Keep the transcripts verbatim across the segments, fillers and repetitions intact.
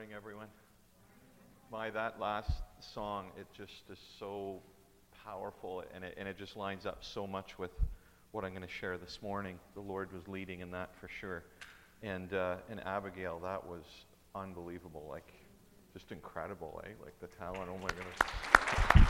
morning, everyone. My, that last song, it just is so powerful, and it, and it just lines up so much with what I'm going to share this morning. The Lord was leading in that for sure. And uh, and Abigail, that was unbelievable, like just incredible, eh? Like the talent, oh my goodness.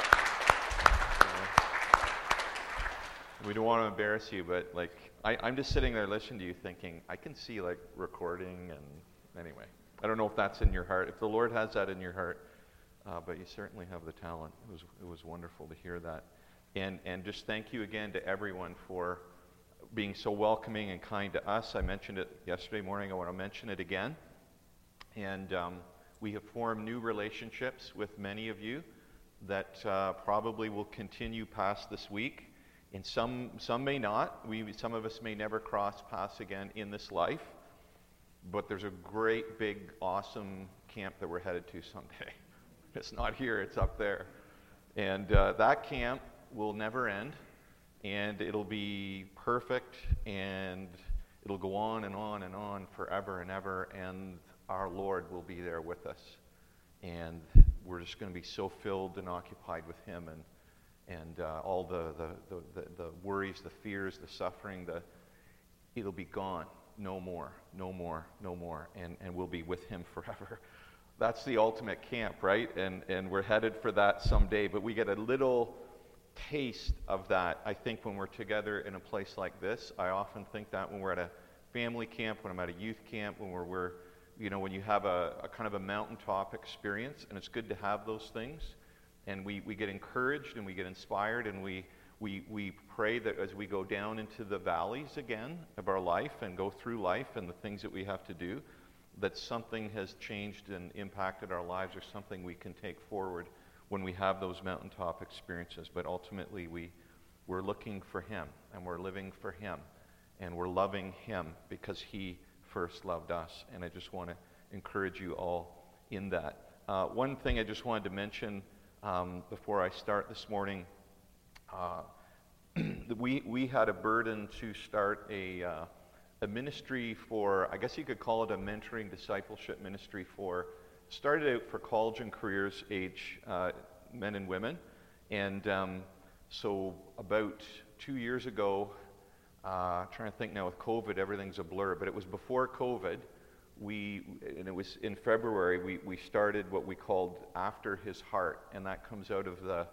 You know, we don't want to embarrass you, but like I, I'm just sitting there listening to you thinking, I can see like recording and anyway. I don't know if that's in your heart. If the Lord has that in your heart, uh, but you certainly have the talent. It was it was wonderful to hear that. And and just thank you again to everyone for being so welcoming and kind to us. I mentioned it yesterday morning. I want to mention it again. And um, we have formed new relationships with many of you that uh, probably will continue past this week. And some some may not. We some of us may never cross paths again in this life. But there's a great, big, awesome camp that we're headed to someday. It's not here, it's up there. And uh, that camp will never end, and it'll be perfect, and it'll go on and on and on forever and ever, and our Lord will be there with us. And we're just going to be so filled and occupied with Him, and and uh, all the the, the, the the worries, the fears, the suffering, the it'll be gone. No more, no more, no more, and, and we'll be with Him forever. That's the ultimate camp, right? And and we're headed for that someday, but we get a little taste of that, I think, when we're together in a place like this. I often think that when we're at a family camp, when I'm at a youth camp, when we're, we're you know, when you have a, a kind of a mountaintop experience, and it's good to have those things, and we, we get encouraged and we get inspired, and we We we pray that as we go down into the valleys again of our life and go through life and the things that we have to do, that something has changed and impacted our lives, or something we can take forward when we have those mountaintop experiences. But ultimately we, we're looking for Him, and we're living for Him, and we're loving Him because He first loved us. And I just want to encourage you all in that. Uh, one thing I just wanted to mention um, before I start this morning. Uh, we we had a burden to start a uh, a ministry for, I guess you could call it a mentoring discipleship ministry for, started out for college and careers age uh, men and women, and um, so about two years ago, uh, trying to think now with COVID, everything's a blur, but it was before COVID. We and it was in February. We we started what we called After His Heart, and that comes out of the.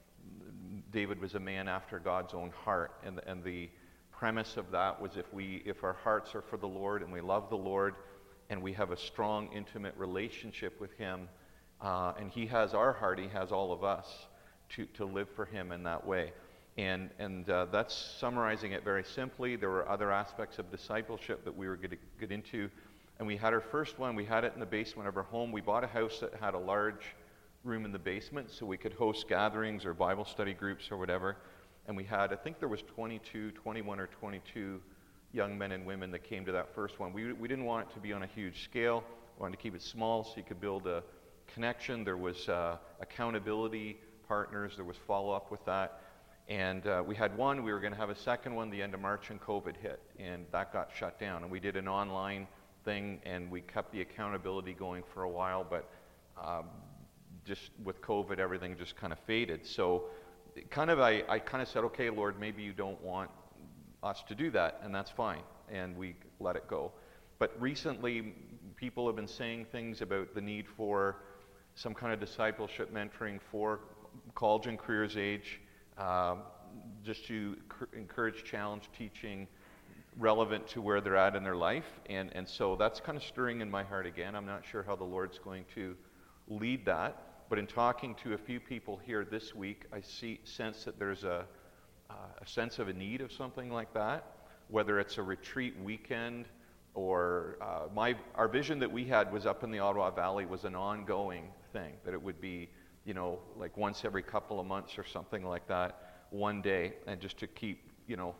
David was a man after God's own heart, and and the premise of that was if we if our hearts are for the Lord and we love the Lord, and we have a strong, intimate relationship with Him, uh, and He has our heart, He has all of us to to live for Him in that way, and and uh, that's summarizing it very simply. There were other aspects of discipleship that we were going to get into, and we had our first one. We had it in the basement of our home. We bought a house that had a large room in the basement so we could host gatherings or Bible study groups or whatever. And we had, I think there was twenty-two, twenty-one or twenty-two young men and women that came to that first one. We we didn't want it to be on a huge scale. We wanted to keep it small so you could build a connection. There was uh, accountability partners. There was follow-up with that. And uh, we had one. We were going to have a second one the end of March, and COVID hit. And that got shut down. And we did an online thing, and we kept the accountability going for a while. But um, just with COVID, everything just kind of faded. So kind of I, I kind of said, okay, Lord, maybe you don't want us to do that, and that's fine. And we let it go. But recently, people have been saying things about the need for some kind of discipleship mentoring for college and careers age, um, just to c- encourage challenge teaching relevant to where they're at in their life. And, and so that's kind of stirring in my heart again. I'm not sure how the Lord's going to lead that. But in talking to a few people here this week, I see sense that there's a, uh, a sense of a need of something like that, whether it's a retreat weekend or uh, my our vision that we had was up in the Ottawa Valley was an ongoing thing, that it would be, you know, like once every couple of months or something like that, one day, and just to keep, you know,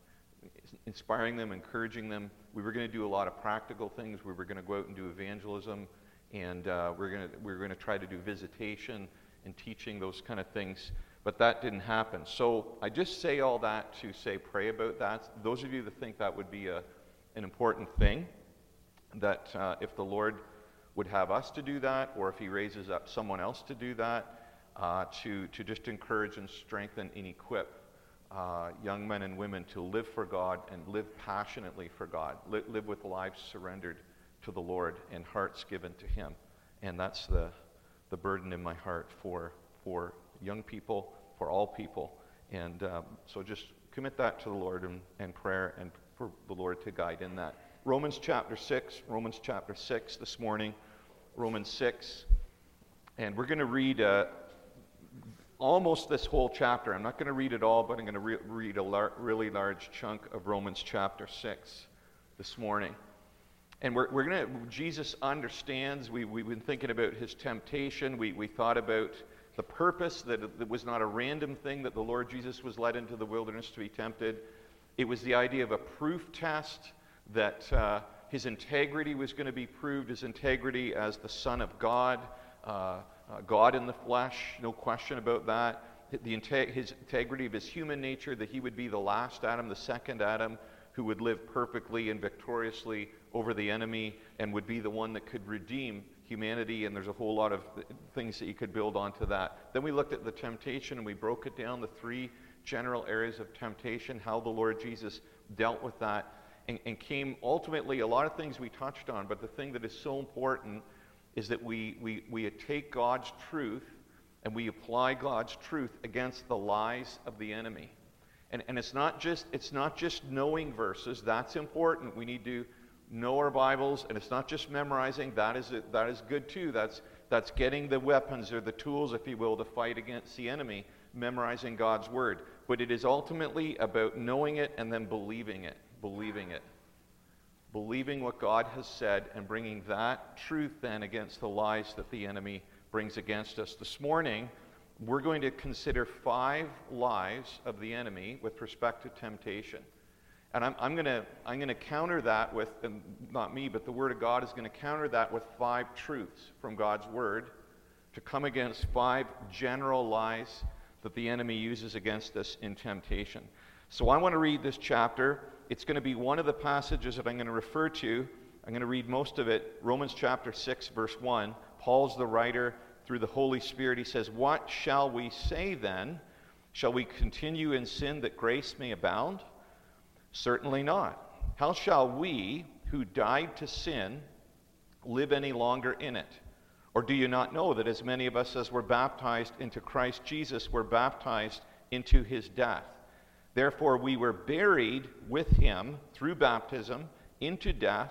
inspiring them, encouraging them. We were going to do a lot of practical things. We were going to go out and do evangelism. And uh, we're going to we're going to try to do visitation and teaching, those kind of things, but that didn't happen. So I just say all that to say pray about that. Those of you that think that would be a an important thing, that uh, if the Lord would have us to do that, or if he raises up someone else to do that, uh, to, to just encourage and strengthen and equip uh, young men and women to live for God and live passionately for God, Li- live with lives surrendered to the Lord and hearts given to him. And that's the, the burden in my heart for, for young people, for all people. And um, so just commit that to the Lord in, in prayer, and for the Lord to guide in that. Romans chapter six, Romans chapter six this morning, Romans six. And we're going to read uh, almost this whole chapter. I'm not going to read it all, but I'm going to re- read a lar- really large chunk of Romans chapter six this morning. And we're, we're going to, Jesus understands, we, we've been thinking about his temptation. We, we thought about the purpose, that it, it was not a random thing that the Lord Jesus was led into the wilderness to be tempted. It was the idea of a proof test, that uh, his integrity was going to be proved, his integrity as the Son of God, uh, uh, God in the flesh, no question about that. The inte- his integrity of his human nature, that he would be the last Adam, the second Adam, who would live perfectly and victoriously over the enemy and would be the one that could redeem humanity. And there's a whole lot of th- things that you could build onto that. Then we looked at the temptation, and we broke it down, the three general areas of temptation, how the Lord Jesus dealt with that. And, and came ultimately, a lot of things we touched on, but the thing that is so important is that we, we, we take God's truth and we apply God's truth against the lies of the enemy. And, and it's not just it's not just knowing verses. That's important. We need to know our Bibles, and it's not just memorizing. That is it, that is good too. That's that's getting the weapons or the tools, if you will, to fight against the enemy, memorizing God's word. But it is ultimately about knowing it and then believing it. Believing it. Believing what God has said and bringing that truth then against the lies that the enemy brings against us. This morning, we're going to consider five lies of the enemy with respect to temptation. And I'm, I'm going to I'm going to counter that with, and not me, but the Word of God is going to counter that with five truths from God's Word to come against five general lies that the enemy uses against us in temptation. So I want to read this chapter. It's going to be one of the passages that I'm going to refer to. I'm going to read most of it. Romans chapter six, verse one. Paul's the writer through the Holy Spirit. He says, "What shall we say then? Shall we continue in sin that grace may abound? Certainly not. How shall we, who died to sin, live any longer in it? Or do you not know that as many of us as were baptized into Christ Jesus were baptized into his death? Therefore we were buried with him through baptism into death,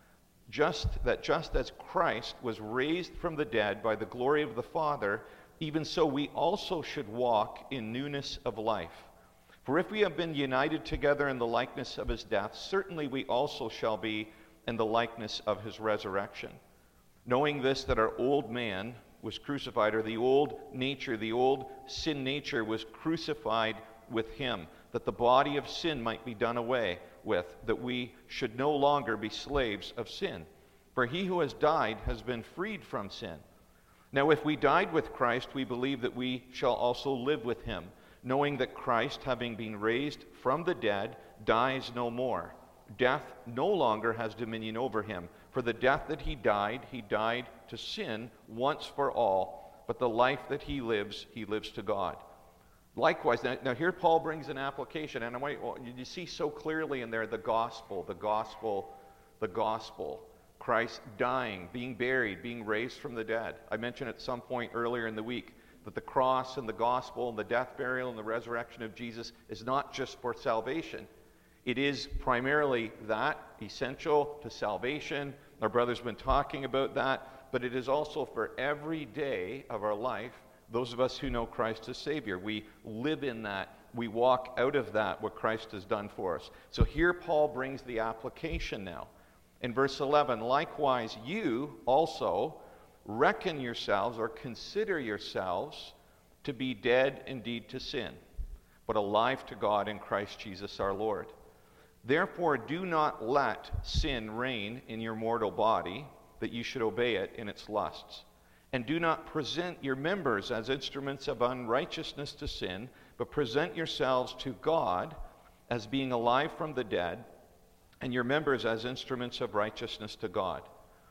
just that just as Christ was raised from the dead by the glory of the Father, even so we also should walk in newness of life. For if we have been united together in the likeness of his death, certainly we also shall be in the likeness of his resurrection. Knowing this, that our old man was crucified, or the old nature, the old sin nature was crucified with him, that the body of sin might be done away with, that we should no longer be slaves of sin. For he who has died has been freed from sin. Now if we died with Christ, we believe that we shall also live with him, knowing that Christ, having been raised from the dead, dies no more. Death no longer has dominion over him. For the death that he died, he died to sin once for all, but the life that he lives, he lives to God. Likewise, now, now here Paul brings an application, and I want well, you see so clearly in there the gospel, the gospel, the gospel. Christ dying, being buried, being raised from the dead. I mentioned at some point earlier in the week that the cross and the gospel and the death, burial, and the resurrection of Jesus is not just for salvation. It is primarily that, essential to salvation. Our brother's been talking about that, but it is also for every day of our life. Those of us who know Christ as Savior, we live in that. We walk out of that, what Christ has done for us. So here Paul brings the application now. In verse eleven, likewise you also reckon yourselves or consider yourselves to be dead indeed to sin, but alive to God in Christ Jesus our Lord. Therefore do not let sin reign in your mortal body, that you should obey it in its lusts. And do not present your members as instruments of unrighteousness to sin, but present yourselves to God as being alive from the dead, and your members as instruments of righteousness to God.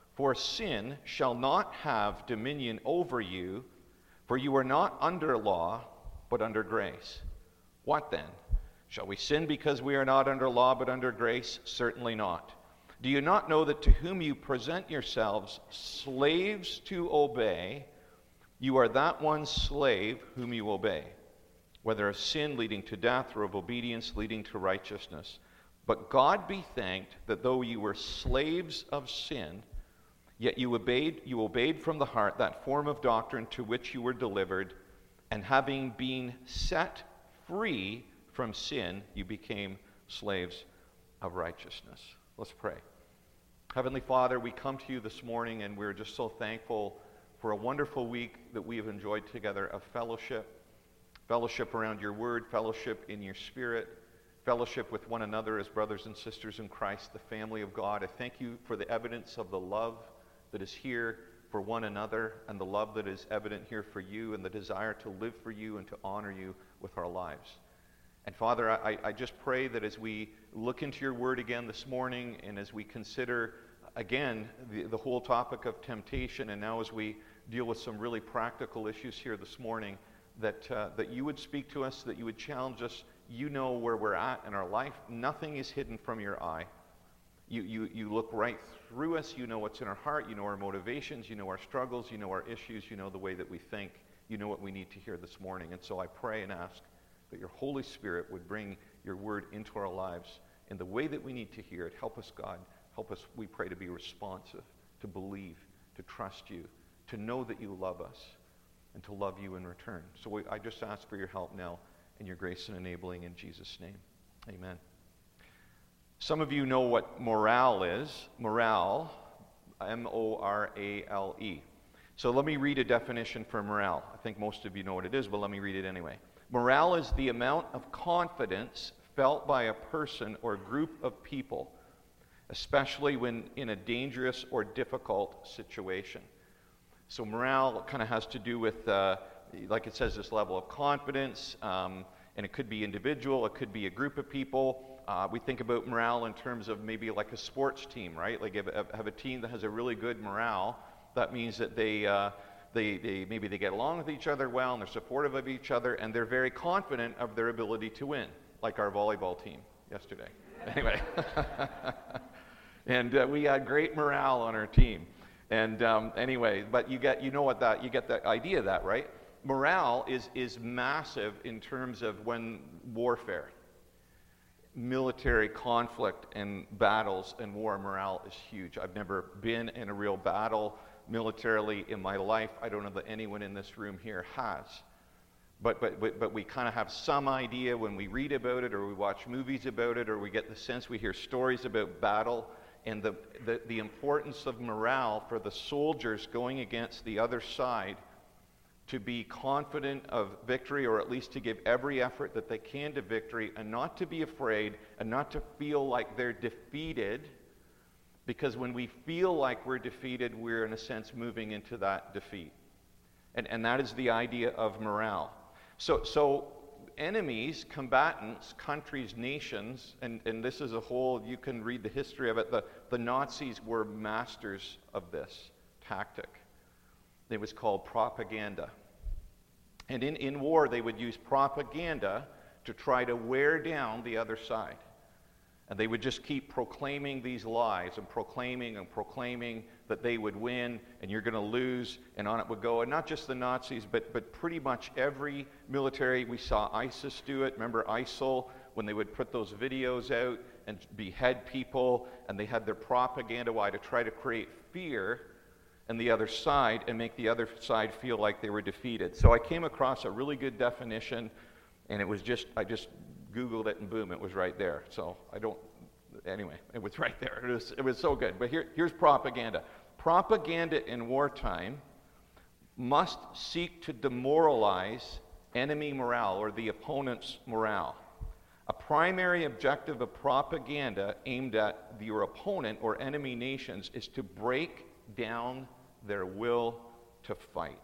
For sin shall not have dominion over you, for you are not under law, but under grace. What then? Shall we sin because we are not under law, but under grace? Certainly not. Do you not know that to whom you present yourselves slaves to obey, you are that one slave whom you obey, whether of sin leading to death or of obedience leading to righteousness? But God be thanked that though you were slaves of sin, yet you obeyed, you obeyed from the heart that form of doctrine to which you were delivered, and having been set free from sin, you became slaves of righteousness. Let's pray. Heavenly Father, we come to you this morning, and we're just so thankful for a wonderful week that we have enjoyed together of fellowship, fellowship around your word, fellowship in your spirit, fellowship with one another as brothers and sisters in Christ, the family of God. I thank you for the evidence of the love that is here for one another, and the love that is evident here for you, and the desire to live for you and to honor you with our lives. And Father, I, I just pray that as we look into your word again this morning, and as we consider again the, the whole topic of temptation, and now as we deal with some really practical issues here this morning, that uh, that you would speak to us, that you would challenge us. You know where we're at in our life. Nothing is hidden from your eye. You, you, you look right through us. You know what's in our heart. You know our motivations. You know our struggles. You know our issues. You know the way that we think. You know what we need to hear this morning. And so I pray and ask that your Holy Spirit would bring your word into our lives in the way that we need to hear it. Help us, God. Help us, we pray, to be responsive, to believe, to trust you, to know that you love us, and to love you in return. So we, I just ask for your help now and your grace and enabling in Jesus' name. Amen. Some of you know what morale is. Morale, M O R A L E. So let me read a definition for morale. I think most of you know what it is, but let me read it anyway. Morale is the amount of confidence felt by a person or group of people, especially when in a dangerous or difficult situation. So morale kind of has to do with, uh, like it says, this level of confidence, um, and it could be individual, it could be a group of people. Uh, we think about morale in terms of maybe like a sports team, right? Like if, if have a team that has a really good morale, that means that they, uh, they, they maybe they get along with each other well, and they're supportive of each other, and they're very confident of their ability to win, like our volleyball team yesterday. Anyway, and uh, we had great morale on our team. And um, anyway, but you get, you know what that, you get the idea of that, right? Morale is, is massive in terms of when warfare, military conflict and battles and war, morale is huge. I've never been in a real battle militarily in my life. I don't know that anyone in this room here has. But, but, but, but we kind of have some idea when we read about it, or we watch movies about it, or we get the sense, we hear stories about battle, and the, the, the importance of morale for the soldiers going against the other side to be confident of victory, or at least to give every effort that they can to victory, and not to be afraid, and not to feel like they're defeated, because when we feel like we're defeated, we're in a sense moving into that defeat. And, and that is the idea of morale. So, so enemies, combatants, countries, nations, and, and this is a whole, you can read the history of it, the, the Nazis were masters of this tactic. It was called propaganda. And in, in war, they would use propaganda to try to wear down the other side. And they would just keep proclaiming these lies and proclaiming and proclaiming that they would win and you're going to lose, and on it would go. And not just the Nazis, but, but pretty much every military. We saw ISIS do it. Remember I S I L, when they would put those videos out and behead people, and they had their propaganda why to try to create fear in the other side and make the other side feel like they were defeated. So I came across a really good definition, and it was just, I just Googled it, and boom, it was right there. So I don't, anyway, it was right there. It was, it was so good. But here, here's propaganda. Propaganda in wartime must seek to demoralize enemy morale, or the opponent's morale. A primary objective of propaganda aimed at your opponent or enemy nations is to break down their will to fight.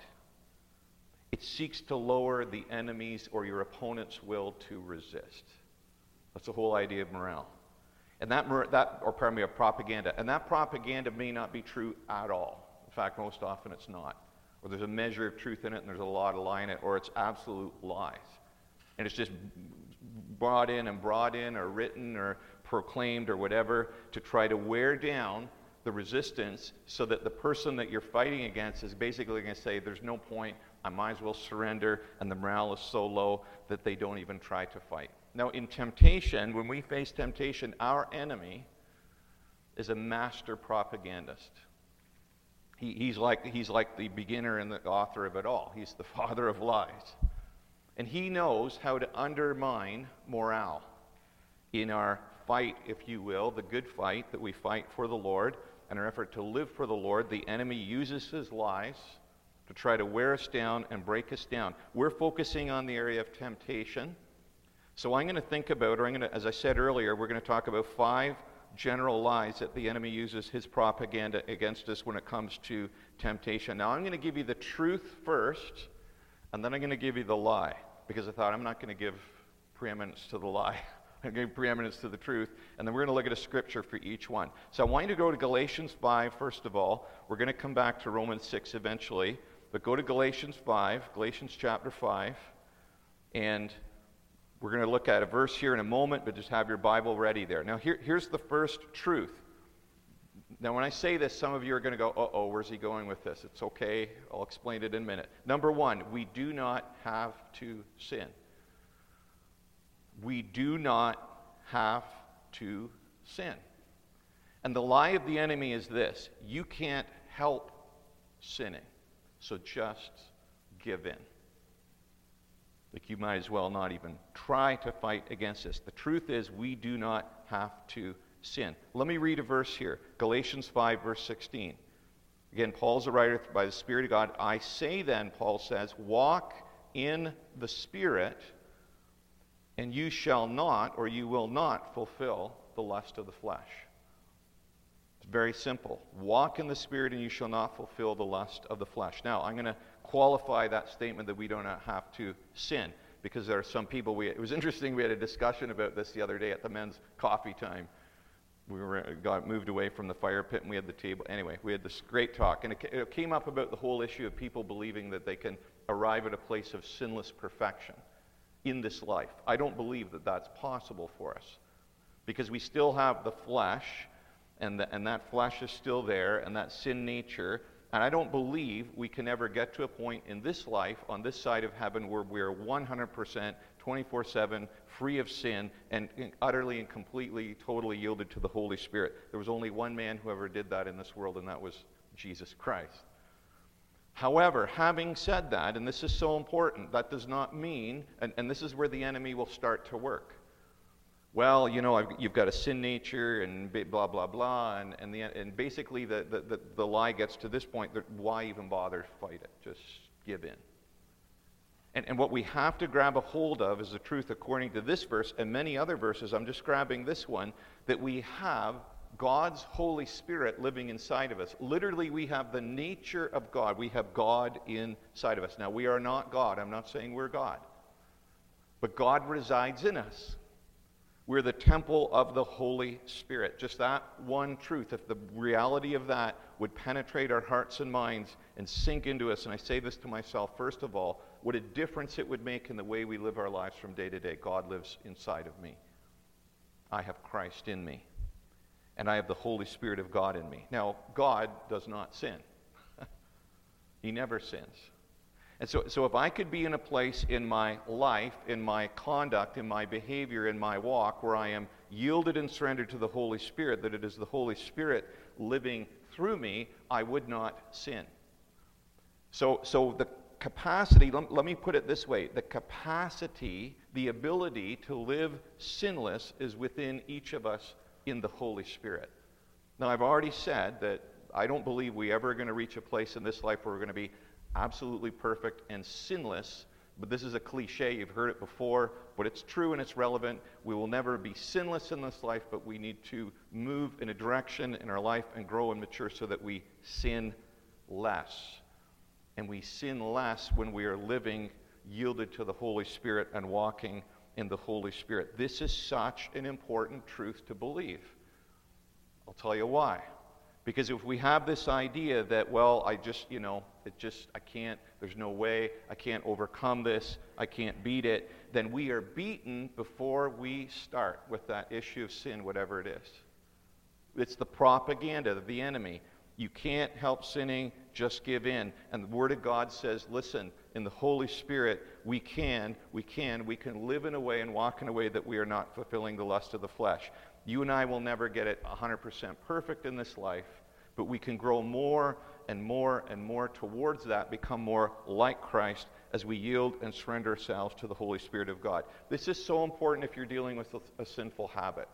It seeks to lower the enemy's or your opponent's will to resist. That's the whole idea of morale. And that, that or pardon me, a propaganda. And that propaganda may not be true at all. In fact, most often it's not. Or there's a measure of truth in it and there's a lot of lie in it, or it's absolute lies. And it's just brought in and brought in or written or proclaimed or whatever to try to wear down the resistance so that the person that you're fighting against is basically going to say, there's no point, I might as well surrender, and the morale is so low that they don't even try to fight. Now, in temptation, when we face temptation, our enemy is a master propagandist. He, he's, like, he's like the beginner and the author of it all. He's the father of lies. And he knows how to undermine morale in our fight, if you will, the good fight that we fight for the Lord, and our effort to live for the Lord. The enemy uses his lies to try to wear us down and break us down. We're focusing on the area of temptation. So I'm going to think about, or I'm going to, as I said earlier, we're going to talk about five general lies that the enemy uses his propaganda against us when it comes to temptation. Now I'm going to give you the truth first, and then I'm going to give you the lie, because I thought I'm not going to give preeminence to the lie. I'm going to give preeminence to the truth, and then we're going to look at a scripture for each one. So I want you to go to Galatians five, first of all. We're going to come back to Romans six eventually, but go to Galatians five, Galatians chapter five, and we're going to look at a verse here in a moment, but just have your Bible ready there. Now here, here's the first truth. Now when I say this, some of you are going to go, uh-oh, where's he going with this? It's okay, I'll explain it in a minute. Number one, we do not have to sin. We do not have to sin. And the lie of the enemy is this: you can't help sinning, so just give in. Like you might as well not even try to fight against this. The truth is, we do not have to sin. Let me read a verse here. Galatians five, verse sixteen. Again, Paul's a writer by the Spirit of God. I say then, Paul says, walk in the Spirit, and you shall not, or you will not, fulfill the lust of the flesh. It's very simple. Walk in the Spirit, and you shall not fulfill the lust of the flesh. Now, I'm going to qualify that statement that we do not have to sin, because there are some people, we, it was interesting, we had a discussion about this the other day at the men's coffee time. We were got moved away from the fire pit, and we had the table. Anyway, we had this great talk, and it, it came up about the whole issue of people believing that they can arrive at a place of sinless perfection in this life. I don't believe that that's possible for us, because we still have the flesh, and, the, and that flesh is still there, and that sin nature, and I don't believe we can ever get to a point in this life, on this side of heaven, where we're one hundred percent, twenty-four seven, free of sin, and utterly and completely, totally yielded to the Holy Spirit. There was only one man who ever did that in this world, and that was Jesus Christ. However, having said that, and this is so important, that does not mean, and, and this is where the enemy will start to work. Well, you know, I've, you've got a sin nature and blah, blah, blah, and, and, the, and basically the, the, the, the lie gets to this point, that why even bother to fight it? Just give in. And, and what we have to grab a hold of is the truth according to this verse and many other verses. I'm just grabbing this one, that we have God's Holy Spirit living inside of us. Literally, we have the nature of God. We have God inside of us. Now, we are not God. I'm not saying we're God. But God resides in us. We're the temple of the Holy Spirit. Just that one truth, if the reality of that would penetrate our hearts and minds and sink into us, and I say this to myself, first of all, what a difference it would make in the way we live our lives from day to day. God lives inside of me. I have Christ in me. And I have the Holy Spirit of God in me. Now, God does not sin. He never sins. And so, so if I could be in a place in my life, in my conduct, in my behavior, in my walk, where I am yielded and surrendered to the Holy Spirit, that it is the Holy Spirit living through me, I would not sin. So, so the capacity, let, let me put it this way, the capacity, the ability to live sinless is within each of us in the Holy Spirit. Now, I've already said that I don't believe we ever are going to reach a place in this life where we're going to be absolutely perfect and sinless, but this is a cliche. You've heard it before, but it's true and it's relevant. We will never be sinless in this life, but we need to move in a direction in our life and grow and mature so that we sin less. And we sin less when we are living yielded to the Holy Spirit and walking in the Holy Spirit. This is such an important truth to believe. I'll tell you why. Because if we have this idea that, well, I just, you know, it just, I can't, there's no way, I can't overcome this, I can't beat it, then we are beaten before we start with that issue of sin, whatever it is. It's the propaganda of the enemy. You can't help sinning, just give in. And the Word of God says, listen, in the Holy Spirit, we can, we can, we can live in a way and walk in a way that we are not fulfilling the lust of the flesh. You and I will never get it one hundred percent perfect in this life, but we can grow more and more and more towards that, become more like Christ as we yield and surrender ourselves to the Holy Spirit of God. This is so important if you're dealing with a, a sinful habit.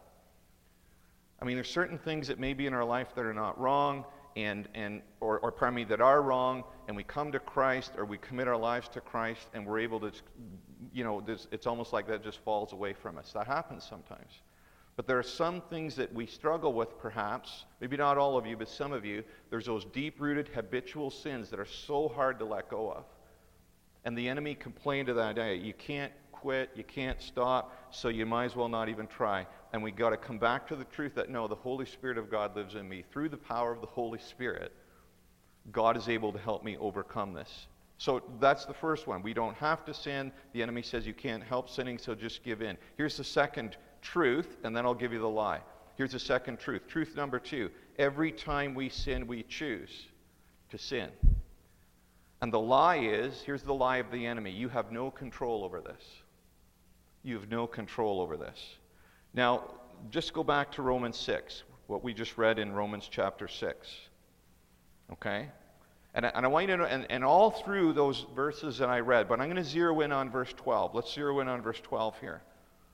I mean, there's certain things that may be in our life that are not wrong, and and or, or pardon me, that are wrong, and we come to Christ, or we commit our lives to Christ, and we're able to, you know, this, it's almost like that just falls away from us. That happens sometimes. But there are some things that we struggle with, perhaps, maybe not all of you, but some of you. There's those deep-rooted habitual sins that are so hard to let go of. And the enemy complained to that idea, you can't quit, you can't stop, so you might as well not even try. And we got to come back to the truth that, no, the Holy Spirit of God lives in me. Through the power of the Holy Spirit, God is able to help me overcome this. So that's the first one. We don't have to sin. The enemy says you can't help sinning, so just give in. Here's the second truth, and then I'll give you the lie. Here's the second truth. Truth number two. Every time we sin, we choose to sin. And the lie is, here's the lie of the enemy. You have no control over this. You have no control over this. Now, just go back to Romans six, what we just read in Romans chapter six. Okay? And I, and I want you to know, and, and all through those verses that I read, but I'm going to zero in on verse twelve. Let's zero in on verse twelve here.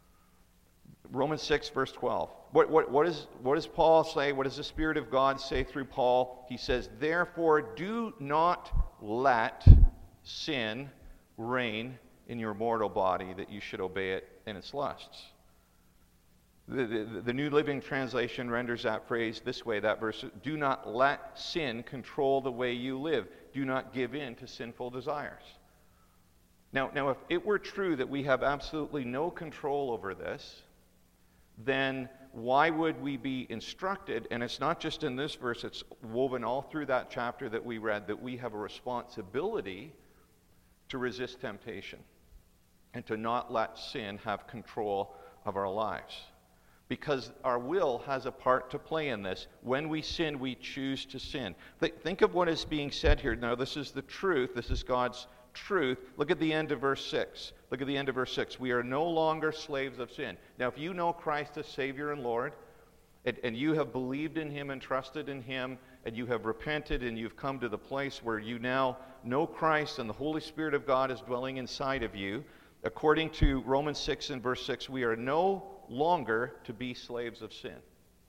Romans six, verse twelve. What, what, what, is, what does Paul say? What does the Spirit of God say through Paul? He says, therefore, do not let sin reign in your mortal body, that you should obey it in its lusts. The, the, the New Living Translation renders that phrase this way, that verse, do not let sin control the way you live. Do not give in to sinful desires. Now, now, if it were true that we have absolutely no control over this, then why would we be instructed, and it's not just in this verse, it's woven all through that chapter that we read, that we have a responsibility to resist temptation and to not let sin have control of our lives. Because our will has a part to play in this. When we sin, we choose to sin. Th- think of what is being said here. Now, this is the truth. This is God's truth. Look at the end of verse six. Look at the end of verse six. We are no longer slaves of sin. Now, if you know Christ as Savior and Lord, and, and you have believed in Him and trusted in Him, and you have repented and you've come to the place where you now know Christ and the Holy Spirit of God is dwelling inside of you, according to Romans six and verse six, we are no longer to be slaves of sin.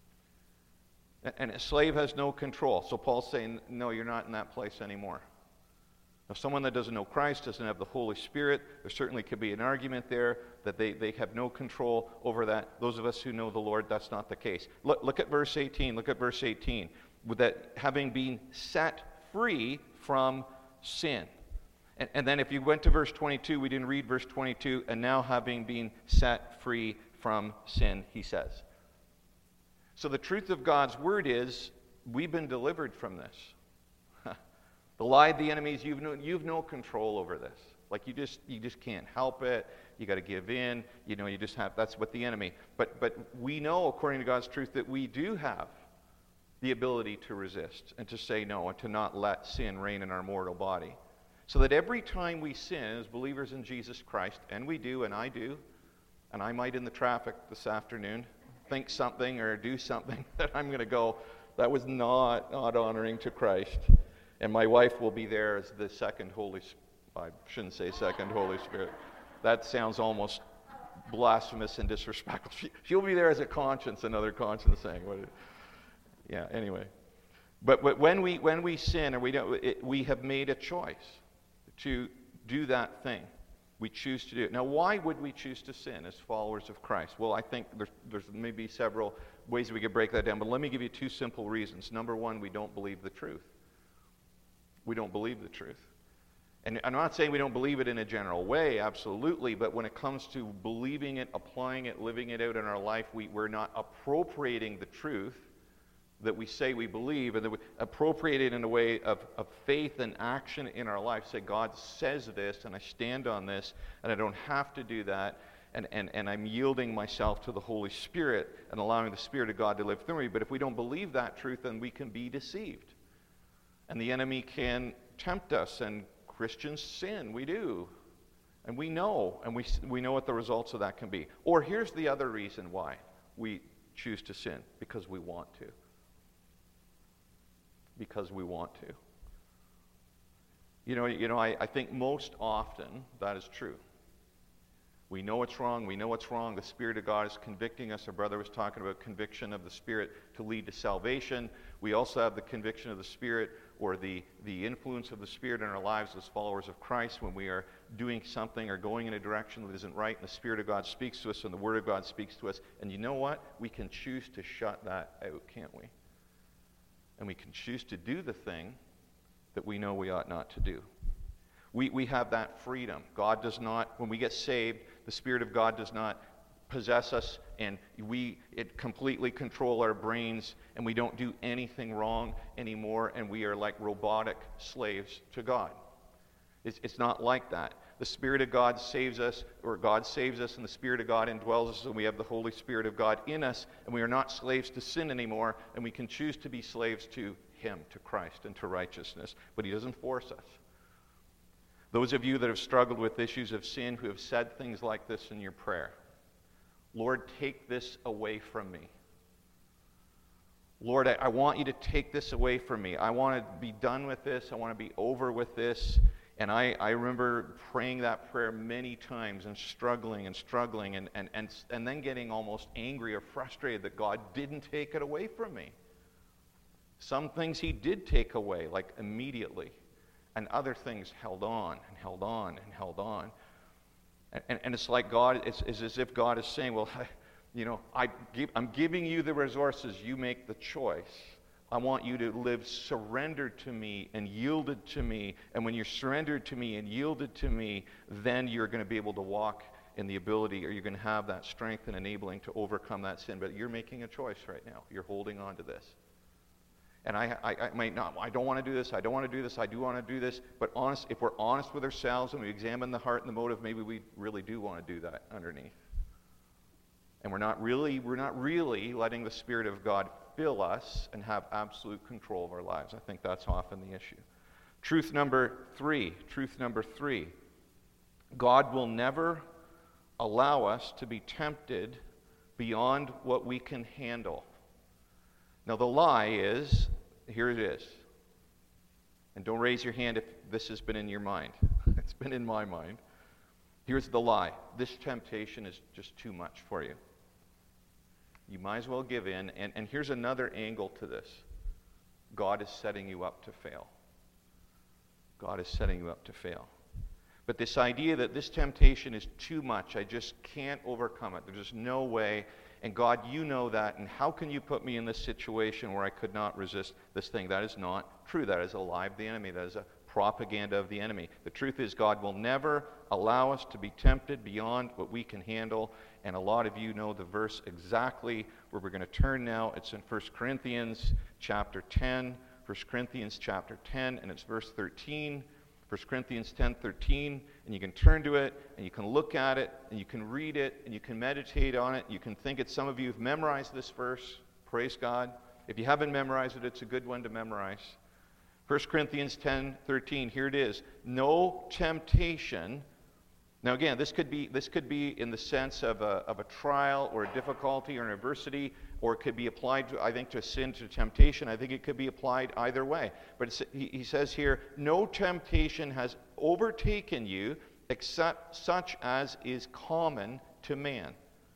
And a slave has no control. So Paul's saying, no, you're not in that place anymore. Now, someone that doesn't know Christ, doesn't have the Holy Spirit, there certainly could be an argument there that they, they have no control over that. Those of us who know the Lord, that's not the case. Look, look at verse eighteen. Look at verse eighteen. With that having been set free from sin. And, and then if you went to verse twenty-two, we didn't read verse twenty-two, and now having been set free from sin, he says. So the truth of God's word is, we've been delivered from this. The lie of the enemy is you've no, you've no control over this. Like you just you just can't help it. You got to give in. You know, you just have, that's what the enemy. But but we know, according to God's truth, that we do have the ability to resist and to say no and to not let sin reign in our mortal body. So that every time we sin as believers in Jesus Christ, and we do, and I do, and I might in the traffic this afternoon think something or do something that I'm going to go, that was not, not honoring to Christ. And my wife will be there as the second Holy Spirit. I shouldn't say second Holy Spirit. That sounds almost blasphemous and disrespectful. She, she'll be there as a conscience, another conscience saying, what? Yeah, anyway. But, but when we when we sin, or we don't, it, we have made a choice to do that thing. We choose to do it. Now, why would we choose to sin as followers of Christ? Well, I think there's, there's maybe several ways we could break that down, but let me give you two simple reasons. Number one, we don't believe the truth. We don't believe the truth. And I'm not saying we don't believe it in a general way, absolutely, but when it comes to believing it, applying it, living it out in our life, we, we're not appropriating the truth that we say we believe, and that we appropriate it in a way of, of faith and action in our life. Say, God says this, and I stand on this, and I don't have to do that, and, and, and I'm yielding myself to the Holy Spirit and allowing the Spirit of God to live through me. But if we don't believe that truth, then we can be deceived. And the enemy can tempt us, and Christians sin. We do. And we know, and we, we know what the results of that can be. Or here's the other reason why we choose to sin: because we want to. Because we want to. You know, you know. I, I think most often that is true. We know it's wrong. We know it's wrong. The Spirit of God is convicting us. Our brother was talking about conviction of the Spirit to lead to salvation. We also have the conviction of the Spirit, or the, the influence of the Spirit in our lives as followers of Christ, when we are doing something or going in a direction that isn't right, and the Spirit of God speaks to us and the Word of God speaks to us. And you know what? We can choose to shut that out, can't we? And we can choose to do the thing that we know we ought not to do. We, we have that freedom. God does not, when we get saved, the Spirit of God does not possess us, and we it completely control our brains, and we don't do anything wrong anymore, and we are like robotic slaves to God. It's, it's not like that. The Spirit of God saves us, or God saves us, and the Spirit of God indwells us, and we have the Holy Spirit of God in us, and we are not slaves to sin anymore, and we can choose to be slaves to Him, to Christ, and to righteousness. But He doesn't force us. Those of you that have struggled with issues of sin, who have said things like this in your prayer: Lord, take this away from me. Lord, I, I want you to take this away from me. I want to be done with this. I want to be over with this. And I, I remember praying that prayer many times and struggling and struggling and, and, and, and then getting almost angry or frustrated that God didn't take it away from me. Some things He did take away, like immediately. And other things held on and held on and held on. And, and it's like God, it's, it's as if God is saying, well, I, you know, I give, I'm giving you the resources, you make the choice. I want you to live surrendered to me and yielded to me. And when you're surrendered to me and yielded to me, then you're going to be able to walk in the ability, or you're going to have that strength and enabling to overcome that sin. But you're making a choice right now. You're holding on to this. And I, I, I might not, I don't want to do this, I don't want to do this, I do want to do this. But honest, if we're honest with ourselves and we examine the heart and the motive, maybe we really do want to do that underneath. And we're not really, we're not really letting the Spirit of God fill us and have absolute control of our lives. I think that's often the issue. Truth number three, truth number three. God will never allow us to be tempted beyond what we can handle. Now, the lie is, here it is. And don't raise your hand if this has been in your mind. It's been in my mind. Here's the lie. This temptation is just too much for you. You might as well give in. And, and here's another angle to this. God is setting you up to fail. God is setting you up to fail. But this idea that this temptation is too much, I just can't overcome it. There's just no way. And God, you know that, and how can you put me in this situation where I could not resist this thing? That is not true. That is a lie of the enemy. That is a propaganda of the enemy. The truth is, God will never allow us to be tempted beyond what we can handle. And a lot of you know the verse exactly where we're going to turn now. It's in First Corinthians chapter ten. First Corinthians chapter ten, and it's verse thirteen. First Corinthians ten thirteen, and you can turn to it, and you can look at it, and you can read it, and you can meditate on it. You can think it. Some of you have memorized this verse. Praise God. If you haven't memorized it, it's a good one to memorize. First Corinthians ten thirteen, here it is. No temptation. Now again, this could be this could be in the sense of a, of a trial or a difficulty or an adversity, or it could be applied, to, I think, to sin, to temptation. I think it could be applied either way. But it's, he, he says here, no temptation has overtaken you except such as is common to man.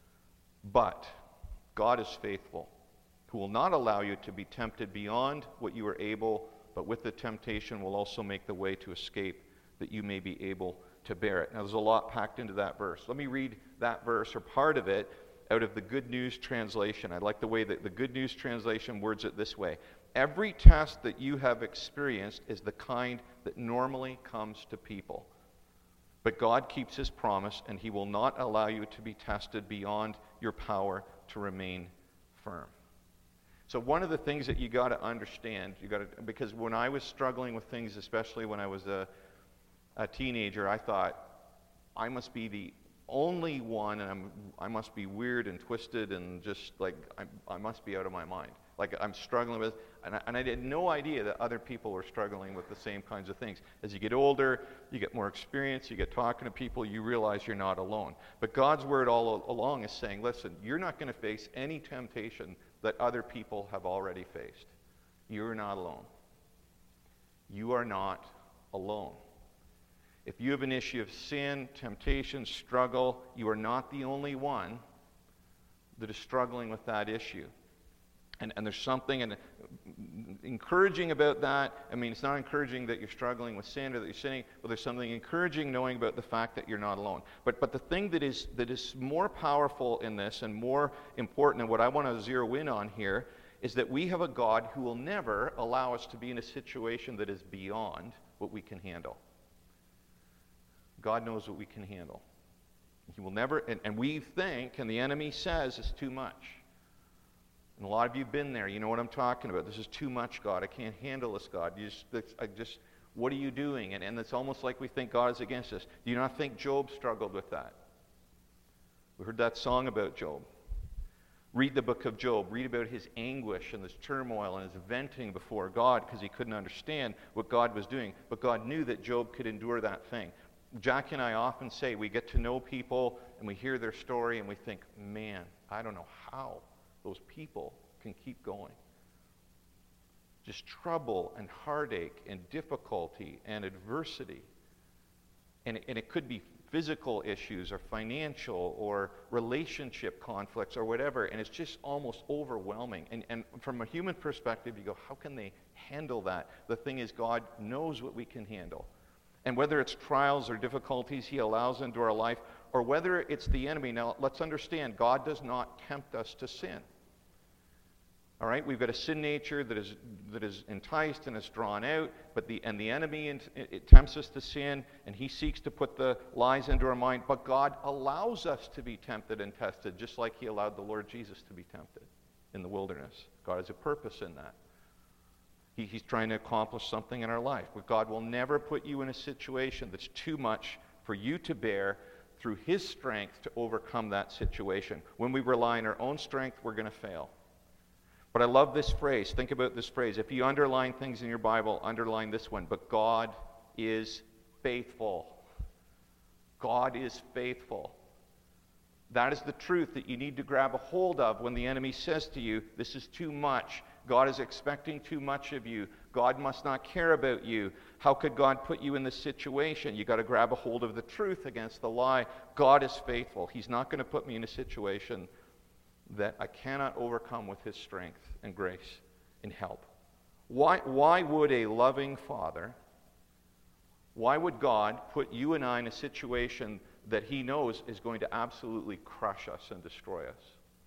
But God is faithful, who will not allow you to be tempted beyond what you are able, but with the temptation will also make the way to escape, that you may be able to bear it. Now, there's a lot packed into that verse. Let me read that verse, or part of it, out of the Good News translation. I like the way that the Good News translation words it this way. Every test that you have experienced is the kind that normally comes to people. But God keeps his promise, and he will not allow you to be tested beyond your power to remain firm. So one of the things that you got to understand, you got to, because when I was struggling with things, especially when I was a, a teenager, I thought, I must be the only one, and I'm, I must be weird and twisted and just like, I, I must be out of my mind. Like I'm struggling with, and I, and I had no idea that other people were struggling with the same kinds of things. As you get older, you get more experience, you get talking to people, you realize you're not alone. But God's word all along is saying, listen, you're not going to face any temptation that other people have already faced. You're not alone. You are not alone. If you have an issue of sin, temptation, struggle, you are not the only one that is struggling with that issue. And, and there's something and encouraging about that. I mean, it's not encouraging that you're struggling with sin or that you're sinning, but there's something encouraging knowing about the fact that you're not alone. But but the thing that is that is more powerful in this and more important, and what I want to zero in on here, is that we have a God who will never allow us to be in a situation that is beyond what we can handle. God knows what we can handle. He will never, and, and we think, and the enemy says, it's too much. And a lot of you have been there. You know what I'm talking about. This is too much, God. I can't handle this, God. You just, I just, what are you doing? And, and it's almost like we think God is against us. Do you not think Job struggled with that? We heard that song about Job. Read the book of Job. Read about his anguish and his turmoil and his venting before God because he couldn't understand what God was doing. But God knew that Job could endure that thing. Jackie and I often say we get to know people and we hear their story and we think, man, I don't know how those people can keep going. Just trouble and heartache and difficulty and adversity. And it, and it could be physical issues or financial or relationship conflicts or whatever, and it's just almost overwhelming. And, and from a human perspective, you go, how can they handle that? The thing is, God knows what we can handle. And whether it's trials or difficulties he allows into our life, or whether it's the enemy. Now, let's understand, God does not tempt us to sin. All right, we've got a sin nature that is that is enticed and is drawn out, but the and the enemy it, it tempts us to sin, and he seeks to put the lies into our mind. But God allows us to be tempted and tested, just like he allowed the Lord Jesus to be tempted in the wilderness. God has a purpose in that. He, he's trying to accomplish something in our life. But God will never put you in a situation that's too much for you to bear through his strength to overcome that situation. When we rely on our own strength, we're going to fail. But I love this phrase. Think about this phrase. If you underline things in your Bible, underline this one. But God is faithful. God is faithful. That is the truth that you need to grab a hold of when the enemy says to you, this is too much. God is expecting too much of you. God must not care about you. How could God put you in this situation? You've got to grab a hold of the truth against the lie. God is faithful. He's not going to put me in a situation that I cannot overcome with his strength and grace and help. Why, why would a loving father, why would God put you and I in a situation that he knows is going to absolutely crush us and destroy us?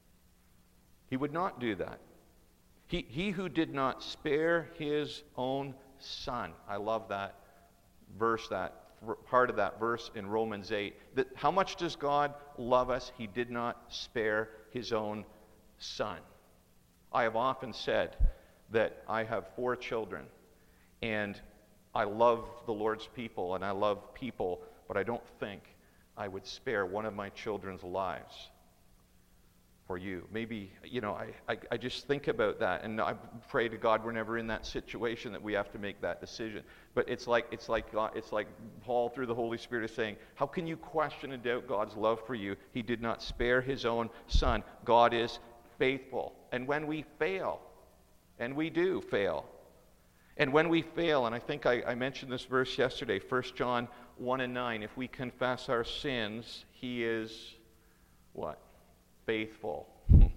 He would not do that. He, he who did not spare his own son. I love that verse, that part of that verse in Romans eight. That how much does God love us? He did not spare his own son. I have often said that I have four children, and I love the Lord's people, and I love people, but I don't think I would spare one of my children's lives for you. Maybe, you know, I, I, I just think about that, and I pray to God we're never in that situation that we have to make that decision. But it's like it's like God, it's like Paul through the Holy Spirit is saying, how can you question and doubt God's love for you? He did not spare his own son. God is faithful. And when we fail, and we do fail, and when we fail, and I think I, I mentioned this verse yesterday, First John one and nine, if we confess our sins, he is what? Faithful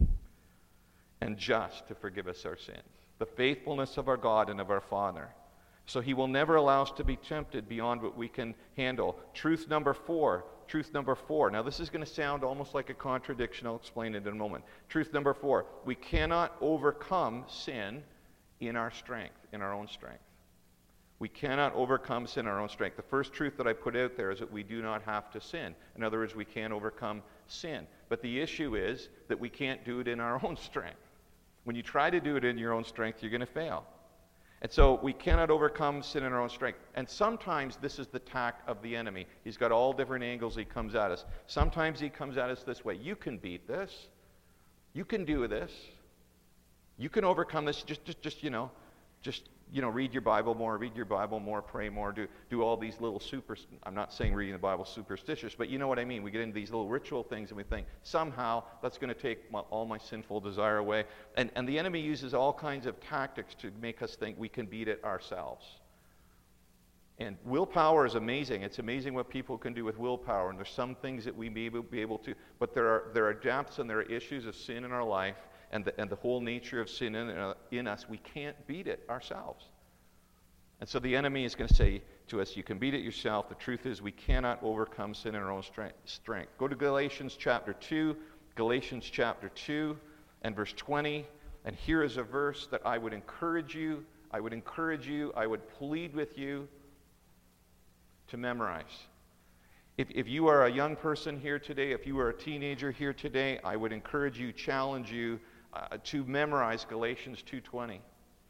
and just to forgive us our sins. The faithfulness of our God and of our Father. So he will never allow us to be tempted beyond what we can handle. Truth number four, Truth number four. Now, this is going to sound almost like a contradiction. I'll explain it in a moment. Truth number four. We cannot overcome sin in our strength, in our own strength. We cannot overcome sin in our own strength. The first truth that I put out there is that we do not have to sin. In other words, we can't overcome sin. But the issue is that we can't do it in our own strength. When you try to do it in your own strength, you're going to fail. And so we cannot overcome sin in our own strength. And sometimes this is the tack of the enemy. He's got all different angles he comes at us. Sometimes he comes at us this way. You can beat this. You can do this. You can overcome this. Just, just, just you know, just, you know, read your Bible more, read your Bible more, pray more, do do all these little super, I'm not saying reading the Bible is superstitious, but you know what I mean. We get into these little ritual things and we think, somehow that's going to take my, all my sinful desire away. And, and the enemy uses all kinds of tactics to make us think we can beat it ourselves. And willpower is amazing. It's amazing what people can do with willpower. And there's some things that we may be able to, but there are there are depths and there are issues of sin in our life. And the, and the whole nature of sin in, uh, in us, we can't beat it ourselves. And so the enemy is going to say to us, you can beat it yourself. The truth is we cannot overcome sin in our own strength. Go to Galatians chapter two, Galatians chapter two and verse twenty. And here is a verse that I would encourage you, I would encourage you, I would plead with you to memorize. If, if you are a young person here today, if you are a teenager here today, I would encourage you, challenge you, Uh, to memorize Galatians two twenty.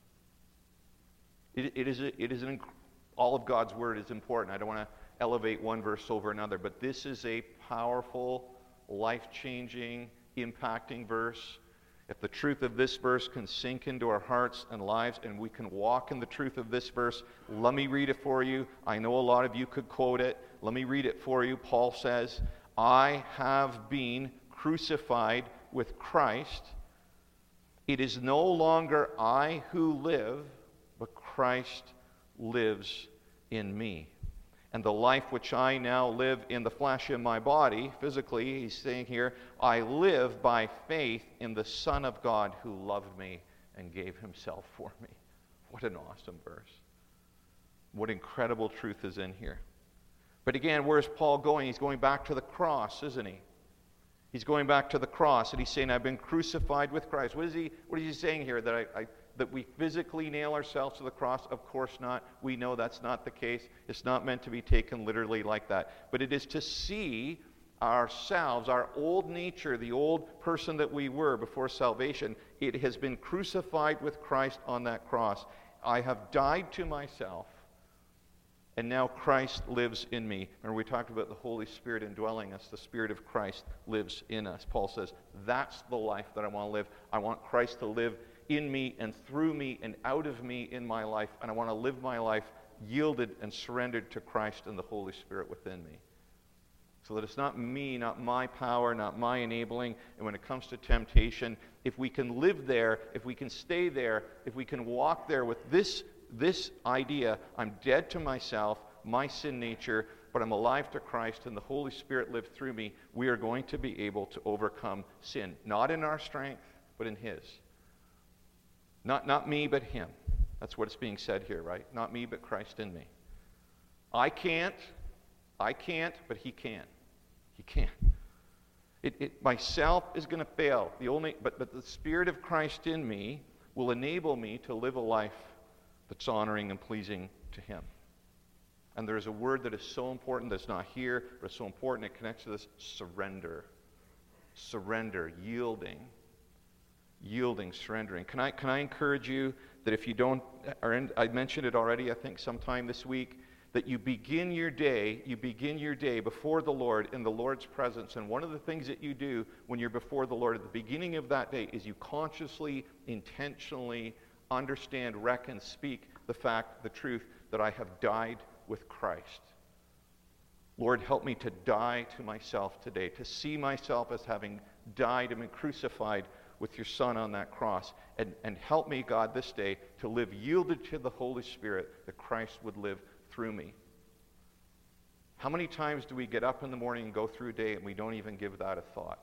It, it is, a, it is an, all of God's Word is important. I don't want to elevate one verse over another, but this is a powerful, life-changing, impacting verse. If the truth of this verse can sink into our hearts and lives and we can walk in the truth of this verse, let me read it for you. I know a lot of you could quote it. Let me read it for you. Paul says, I have been crucified with Christ. It is no longer I who live, but Christ lives in me. And the life which I now live in the flesh in my body, physically, he's saying here, I live by faith in the Son of God who loved me and gave himself for me. What an awesome verse. What incredible truth is in here. But again, where's Paul going? He's going back to the cross, isn't he? He's going back to the cross, and he's saying, I've been crucified with Christ. What is he, what is he saying here? That, I, I, that we physically nail ourselves to the cross? Of course not. We know that's not the case. It's not meant to be taken literally like that. But it is to see ourselves, our old nature, the old person that we were before salvation. It has been crucified with Christ on that cross. I have died to myself. And now Christ lives in me. Remember, we talked about the Holy Spirit indwelling us. The Spirit of Christ lives in us. Paul says, that's the life that I want to live. I want Christ to live in me and through me and out of me in my life. And I want to live my life yielded and surrendered to Christ and the Holy Spirit within me. So that it's not me, not my power, not my enabling. And when it comes to temptation, if we can live there, if we can stay there, if we can walk there with this This idea, I'm dead to myself, my sin nature, but I'm alive to Christ and the Holy Spirit lives through me, we are going to be able to overcome sin. Not in our strength, but in His. Not, not me, but Him. That's what is being said here, right? Not me, but Christ in me. I can't, I can't, but He can. He can. It, it, myself is going to fail. The only, but, but the Spirit of Christ in me will enable me to live a life that's honoring and pleasing to Him. And there is a word that is so important that's not here, but it's so important it connects to this: surrender. Surrender, yielding. Yielding, surrendering. Can I can I encourage you that if you don't, or in, I mentioned it already, I think sometime this week, that you begin your day, you begin your day before the Lord in the Lord's presence. And one of the things that you do when you're before the Lord at the beginning of that day is you consciously, intentionally understand, reckon, speak the fact, the truth, that I have died with Christ. Lord, help me to die to myself today, to see myself as having died and been crucified with your Son on that cross. And, and help me, God, this day to live yielded to the Holy Spirit, that Christ would live through me. How many times do we get up in the morning and go through a day and we don't even give that a thought?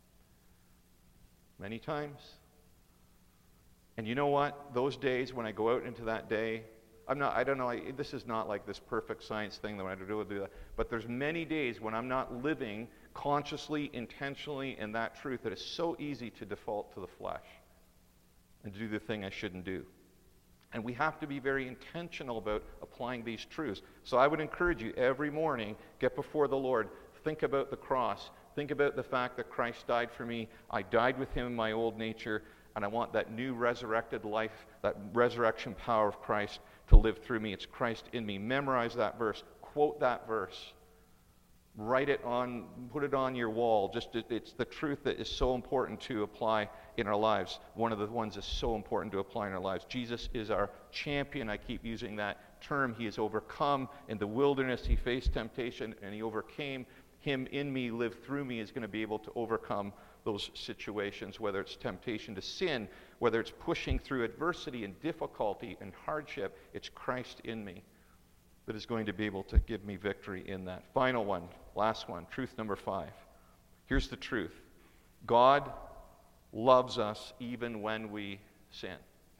Many times. And you know what? Those days when I go out into that day, I'm not, I don't know, I, this is not like this perfect science thing that I do, do that, but there's many days when I'm not living consciously, intentionally in that truth that it's so easy to default to the flesh and to do the thing I shouldn't do. And we have to be very intentional about applying these truths. So I would encourage you every morning, get before the Lord, think about the cross, think about the fact that Christ died for me. I died with him in my old nature, and I want that new resurrected life, that resurrection power of Christ to live through me. It's Christ in me. Memorize that verse. Quote that verse. Write it on, put it on your wall. Just it, it's the truth that is so important to apply in our lives. One of the ones that's so important to apply in our lives. Jesus is our champion. I keep using that term. He has overcome in the wilderness. He faced temptation and he overcame. Him in me, lived through me, is going to be able to overcome those situations, whether it's temptation to sin, whether it's pushing through adversity and difficulty and hardship. It's Christ in me that is going to be able to give me victory in that. Final one, last one, truth number five. Here's the truth. God loves us even when we sin.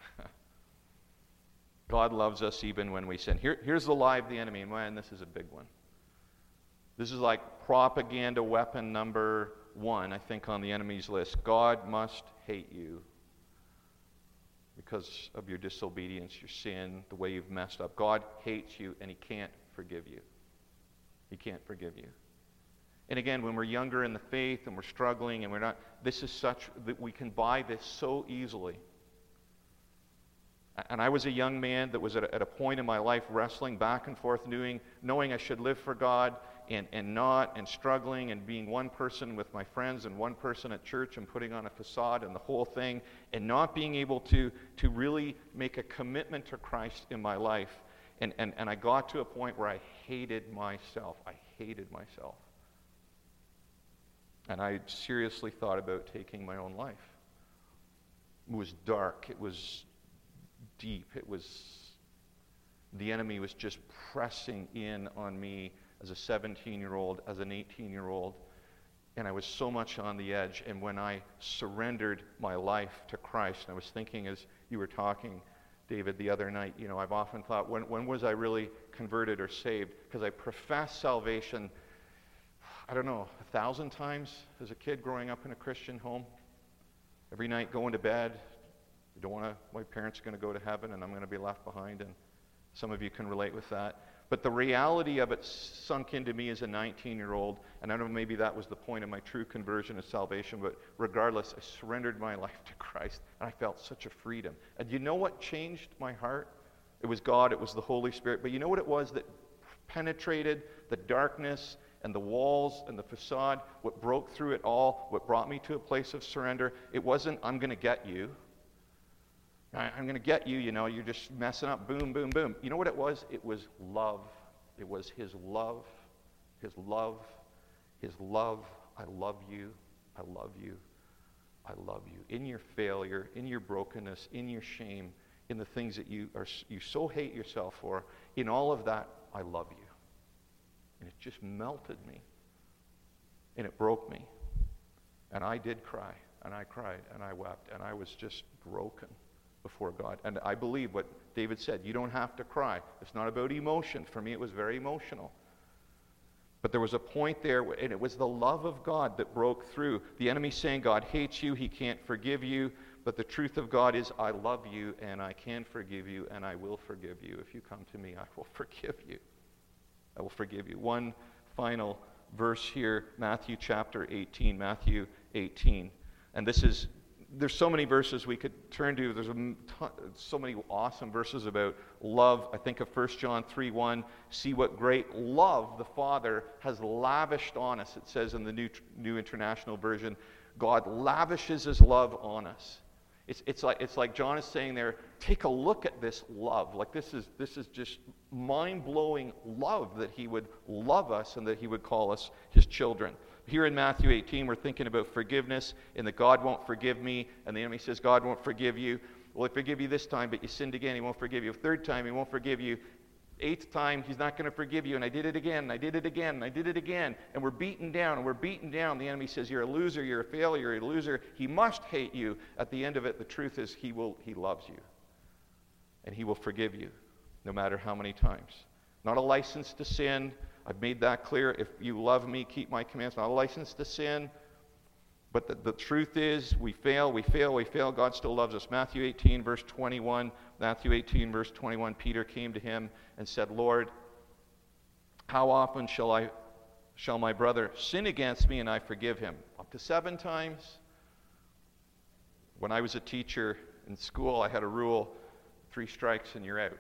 God loves us even when we sin. Here, here's the lie of the enemy, and man, this is a big one. This is like propaganda weapon number one, I think, on the enemy's list. God must hate you because of your disobedience, your sin, the way you've messed up. God hates you, and he can't forgive you. He can't forgive you. And again, when we're younger in the faith and we're struggling and we're not, this is such that we can buy this so easily. And I was a young man that was at a, at a point in my life wrestling back and forth, knowing, knowing I should live for God and, and not, and struggling and being one person with my friends and one person at church and putting on a facade and the whole thing, and not being able to, to really make a commitment to Christ in my life. And, and, and I got to a point where I hated myself. I hated myself. And I seriously thought about taking my own life. It was dark. It was deep. It was, the enemy was just pressing in on me as a seventeen-year-old, as an eighteen-year-old, and I was so much on the edge. And when I surrendered my life to Christ, and I was thinking as you were talking, David, the other night, you know, I've often thought, when, when was I really converted or saved? Because I professed salvation, I don't know, a thousand times as a kid growing up in a Christian home. Every night going to bed, I don't want to, my parents are going to go to heaven and I'm going to be left behind, and some of you can relate with that. But the reality of it sunk into me as a nineteen-year-old, and I don't know, maybe that was the point of my true conversion of salvation, but regardless, I surrendered my life to Christ, and I felt such a freedom. And you know what changed my heart? It was God, it was the Holy Spirit, but you know what it was that penetrated the darkness and the walls and the facade, what broke through it all, what brought me to a place of surrender? It wasn't, I'm going to get you. I'm going to get you, you know, you're just messing up, boom, boom, boom. You know what it was? It was love. It was his love, his love, his love. I love you, I love you, I love you. In your failure, in your brokenness, in your shame, in the things that you are, you so hate yourself for, in all of that, I love you. And it just melted me. And it broke me. And I did cry, and I cried, and I wept, and I was just broken before God. And I believe what David said, you don't have to cry. It's not about emotion. For me, it was very emotional. But there was a point there, and it was the love of God that broke through. The enemy saying, God hates you, he can't forgive you. But the truth of God is, I love you, and I can forgive you, and I will forgive you. If you come to me, I will forgive you. I will forgive you. One final verse here, Matthew chapter eighteen. Matthew eighteen. And this is, there's so many verses we could turn to. There's a ton, so many awesome verses about love. I think of First John three one. See what great love the Father has lavished on us. It says in the New, New International Version, God lavishes his love on us. It's, it's, like, it's like John is saying there, take a look at this love. Like this is, this is just mind-blowing love, that he would love us and that he would call us his children. Here in Matthew eighteen, we're thinking about forgiveness and that God won't forgive me. And the enemy says, God won't forgive you. Well, he'll forgive you this time, but you sinned again. He won't forgive you. Third time, he won't forgive you. Eighth time, he's not going to forgive you. And I did it again, and I did it again, and I did it again. And we're beaten down, and we're beaten down. The enemy says, you're a loser, you're a failure, you're a loser. He must hate you. At the end of it, the truth is he will. He loves you. And he will forgive you. no matter how many times. Not a license to sin. I've made that clear. If you love me, keep my commands. Not a license to sin. But the, the truth is, we fail, we fail, we fail. God still loves us. Matthew eighteen, verse twenty-one. Matthew eighteen, verse twenty-one. Peter came to him and said, Lord, how often shall I, shall my brother sin against me and I forgive him? Up to seven times? When I was a teacher in school, I had a rule, three strikes and you're out.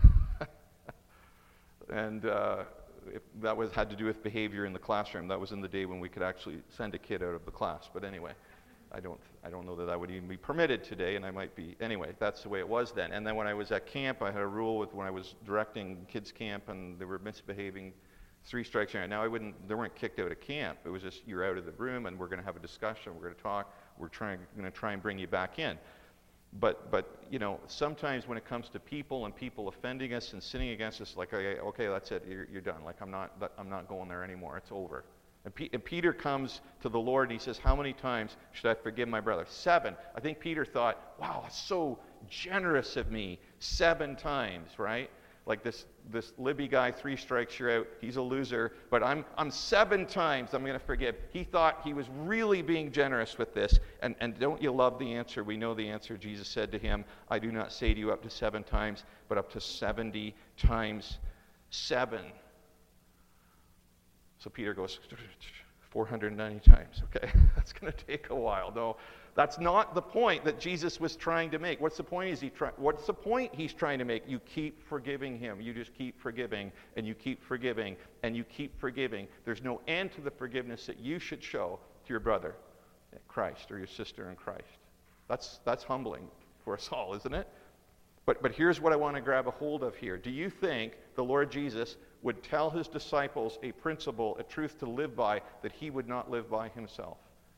and uh, if that was had to do with behavior in the classroom. That was in the day when we could actually send a kid out of the class. But anyway, I don't I don't know that that would even be permitted today, and I might be. Anyway, that's the way it was then. And then when I was at camp, I had a rule with when I was directing kids camp and they were misbehaving, three strikes and out. Now I wouldn't. They weren't kicked out of camp. It was just you're out of the room, and we're going to have a discussion. We're going to talk. We're trying going to try and bring you back in. But, but you know, sometimes when it comes to people and people offending us and sinning against us, like, okay, okay that's it, you're, you're done. Like, I'm not, I'm not going there anymore. It's over. And, P- and Peter comes to the Lord and he says, how many times should I forgive my brother? Seven. I think Peter thought, wow, that's so generous of me. Seven times, right? Like this, this Libby guy, three strikes, you're out. He's a loser. But I'm, I'm seven times I'm going to forgive. He thought he was really being generous with this. And, and don't you love the answer? We know the answer. Jesus said to him, I do not say to you up to seven times, but up to seventy times seven. So Peter goes, four hundred ninety times. Okay, that's going to take a while. No, that's not the point that Jesus was trying to make. What's the point is he try, What's the point he's trying to make? You keep forgiving him. You just keep forgiving, and you keep forgiving, and you keep forgiving. There's no end to the forgiveness that you should show to your brother in Christ or your sister in Christ. That's that's humbling for us all, isn't it? But but here's what I want to grab a hold of here. Do you think the Lord Jesus would tell his disciples a principle, a truth to live by that he would not live by himself?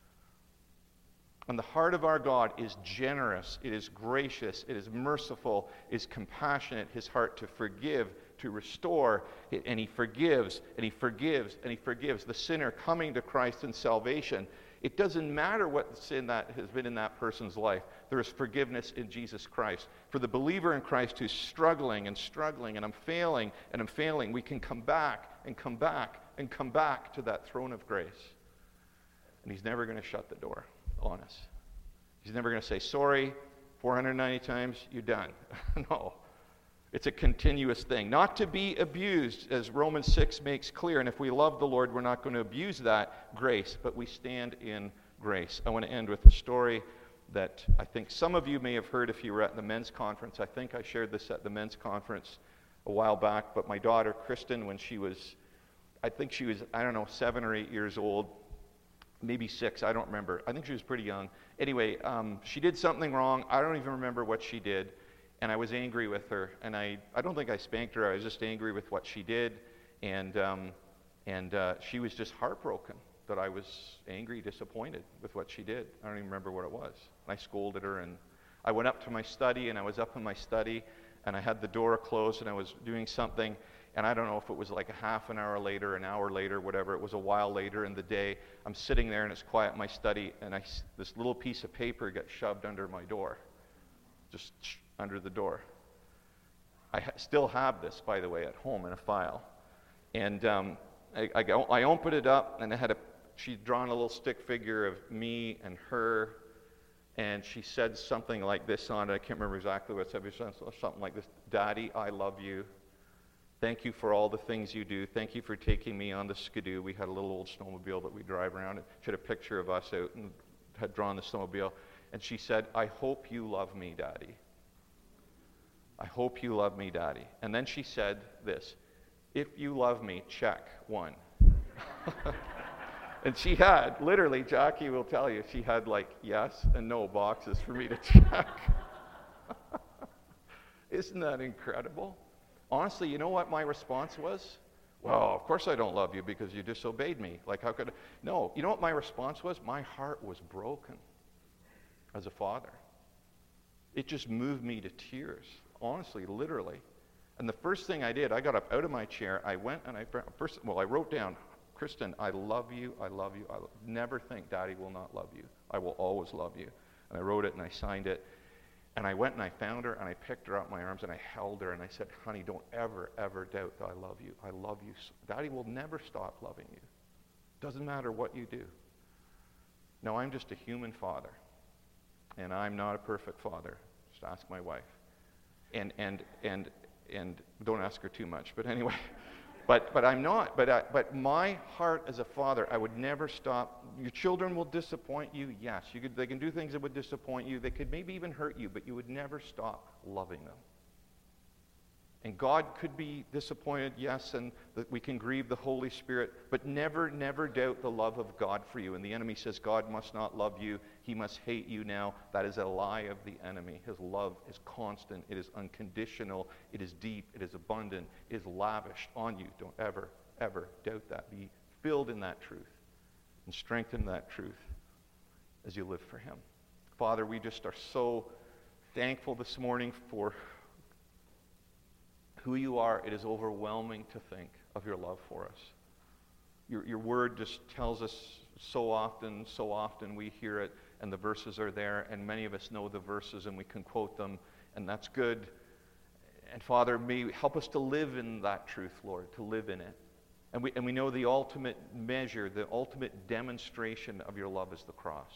And the heart of our God is generous, it is gracious, it is merciful, it is compassionate, his heart to forgive, to restore, and he forgives, and he forgives, and he forgives the sinner coming to Christ in salvation. It doesn't matter what sin that has been in that person's life. There is forgiveness in Jesus Christ. For the believer in Christ who's struggling and struggling, and I'm failing, and I'm failing, we can come back and come back and come back to that throne of grace. And he's never going to shut the door on us. He's never going to say, sorry, four hundred ninety times, you're done. No. It's a continuous thing. Not to be abused, as Romans six makes clear. And if we love the Lord, we're not going to abuse that grace, but we stand in grace. I want to end with a story that I think some of you may have heard if you were at the men's conference. I think I shared this at the men's conference a while back, but my daughter, Kristen, when she was, I think she was, I don't know, seven or eight years old, maybe six, I don't remember. I think she was pretty young. Anyway, um, she did something wrong. I don't even remember what she did. And I was angry with her. And I, I don't think I spanked her. I was just angry with what she did. And, um, and uh, she was just heartbroken that I was angry, disappointed with what she did. I don't even remember what it was. And I scolded her. And I went up to my study, and I was up in my study, and I had the door closed, and I was doing something. And I don't know if it was like a half an hour later, an hour later, whatever. It was a while later in the day. I'm sitting there, and it's quiet in my study, and I, this little piece of paper gets shoved under my door. Just under the door. I ha- still have this, by the way, at home in a file. And um, I, I, go, I opened it up, and I had a, she'd drawn a little stick figure of me and her, and she said something like this on it. I can't remember exactly what it said, but something like this: Daddy, I love you. Thank you for all the things you do. Thank you for taking me on the Skidoo. We had a little old snowmobile that we drive around. She had a picture of us out and had drawn the snowmobile. And she said, I hope you love me, Daddy. I hope you love me, Daddy. And then she said this: if you love me, check, one. And she had, literally, Jackie will tell you, she had like yes and no boxes for me to check. Isn't that incredible? Honestly, you know what my response was? Well, of course I don't love you because you disobeyed me. Like, how could I? No, you know what my response was? My heart was broken as a father. It just moved me to tears. Honestly, literally. And the first thing I did, I got up out of my chair, I went and I first, well, I wrote down, Kristen, I love you, I love you, I never think Daddy will not love you. I will always love you. And I wrote it and I signed it. And I went and I found her, and I picked her up in my arms, and I held her, and I said, honey, don't ever, ever doubt that I love you. I love you. Daddy will never stop loving you. Doesn't matter what you do. No, I'm just a human father, and I'm not a perfect father. Just ask my wife. And and and and don't ask her too much, but anyway. But but I'm not. But I, but my heart as a father, I would never stop. Your children will disappoint you. Yes, you could. They can do things that would disappoint you. They could maybe even hurt you, but you would never stop loving them. And God could be disappointed, yes, and that we can grieve the Holy Spirit, but never, never doubt the love of God for you. And the enemy says God must not love you. He must hate you now. That is a lie of the enemy. His love is constant. It is unconditional. It is deep. It is abundant. It is lavished on you. Don't ever, ever doubt that. Be filled in that truth and strengthened in that truth as you live for Him. Father, we just are so thankful this morning for who you are. It is overwhelming to think of your love for us. Your, your word just tells us so often, so often we hear it, and the verses are there, and many of us know the verses, and we can quote them, and that's good. And Father, may help us to live in that truth, Lord, to live in it. And we, and we know the ultimate measure, the ultimate demonstration of your love is the cross.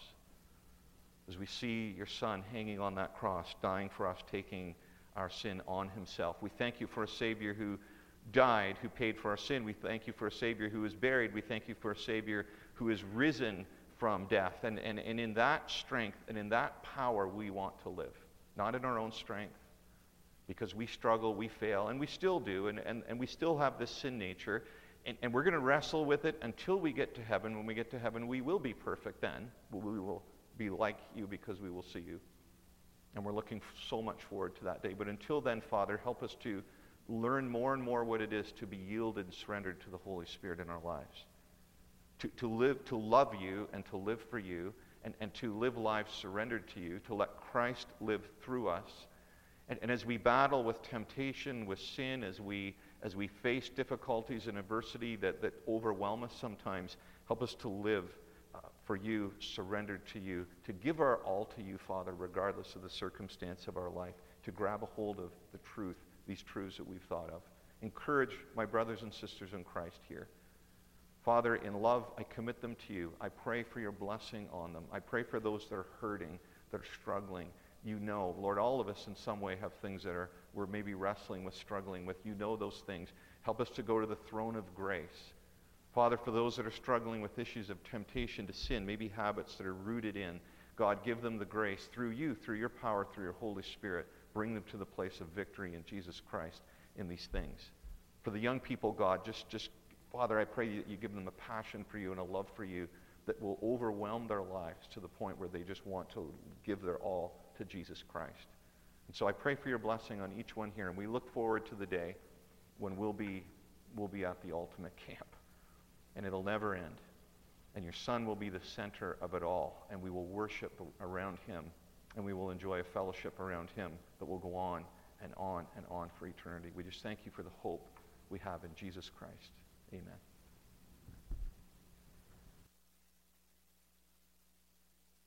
As we see your Son hanging on that cross, dying for us, taking our sin on himself. We thank you for a Savior who died, who paid for our sin. We thank you for a Savior who was buried. We thank you for a Savior who is risen from death. And, and, and in that strength and in that power we want to live. Not in our own strength, because we struggle, we fail, and we still do, and, and, and we still have this sin nature. And, and we're going to wrestle with it until we get to heaven. When we get to heaven, we will be perfect then. We will be like you because we will see you. And we're looking so much forward to that day. But until then, Father, help us to learn more and more what it is to be yielded and surrendered to the Holy Spirit in our lives. To, to live, to love you and to live for you, and, and to live lives surrendered to you, to let Christ live through us. And, and as we battle with temptation, with sin, as we as we face difficulties and adversity that, that overwhelm us sometimes, help us to live Uh, for you, surrendered to you, to give our all to you, Father, regardless of the circumstance of our life, to grab a hold of the truth, these truths that we've thought of. Encourage my brothers and sisters in Christ here. Father, in love, I commit them to you. I pray for your blessing on them. I pray for those that are hurting, that are struggling. You know, Lord, all of us in some way have things that are we're maybe wrestling with, struggling with. You know those things. Help us to go to the throne of grace. Father, for those that are struggling with issues of temptation to sin, maybe habits that are rooted in, God, give them the grace through you, through your power, through your Holy Spirit. Bring them to the place of victory in Jesus Christ in these things. For the young people, God, just, just Father, I pray that you give them a passion for you and a love for you that will overwhelm their lives to the point where they just want to give their all to Jesus Christ. And so I pray for your blessing on each one here, and we look forward to the day when we'll be, we'll be at the ultimate camp. And it'll never end. And your Son will be the center of it all. And we will worship around him. And we will enjoy a fellowship around him that will go on and on and on for eternity. We just thank you for the hope we have in Jesus Christ. Amen.